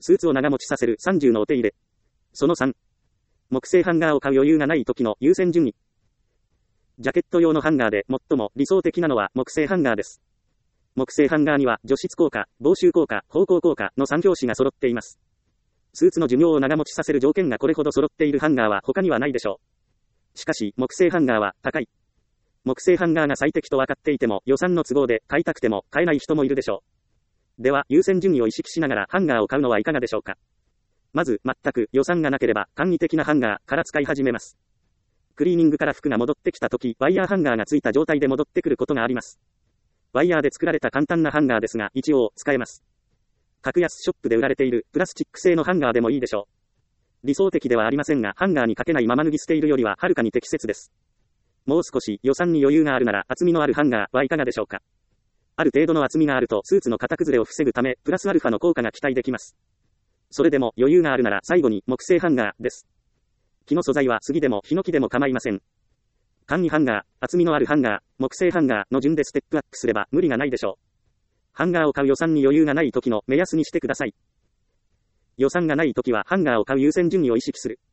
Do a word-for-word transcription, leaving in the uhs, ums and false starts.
スーツを長持ちさせるさんじゅうのお手入れ。そのさん。木製ハンガーを買う余裕がない時の優先順位。ジャケット用のハンガーで最も理想的なのは木製ハンガーです。木製ハンガーには除湿効果、防臭効果、方向効果のさん拍子が揃っています。スーツの寿命を長持ちさせる条件がこれほど揃っているハンガーは他にはないでしょう。しかし、木製ハンガーは高い。木製ハンガーが最適と分かっていても予算の都合で買いたくても買えない人もいるでしょう。では、優先順位を意識しながらハンガーを買うのはいかがでしょうか。まず、全く予算がなければ簡易的なハンガーから使い始めます。クリーニングから服が戻ってきたとき、ワイヤーハンガーがついた状態で戻ってくることがあります。ワイヤーで作られた簡単なハンガーですが、一応使えます。格安ショップで売られているプラスチック製のハンガーでもいいでしょう。理想的ではありませんが、ハンガーにかけないまま脱ぎ捨ているよりははるかに適切です。もう少し予算に余裕があるなら厚みのあるハンガーはいかがでしょうか。ある程度の厚みがあるとスーツの型崩れを防ぐため、プラスアルファの効果が期待できます。それでも余裕があるなら最後に木製ハンガーです。木の素材は杉でもヒノキでも構いません。簡易ハンガー、厚みのあるハンガー、木製ハンガーの順でステップアップすれば無理がないでしょう。ハンガーを買う予算に余裕がない時の目安にしてください。予算がない時はハンガーを買う優先順位を意識する。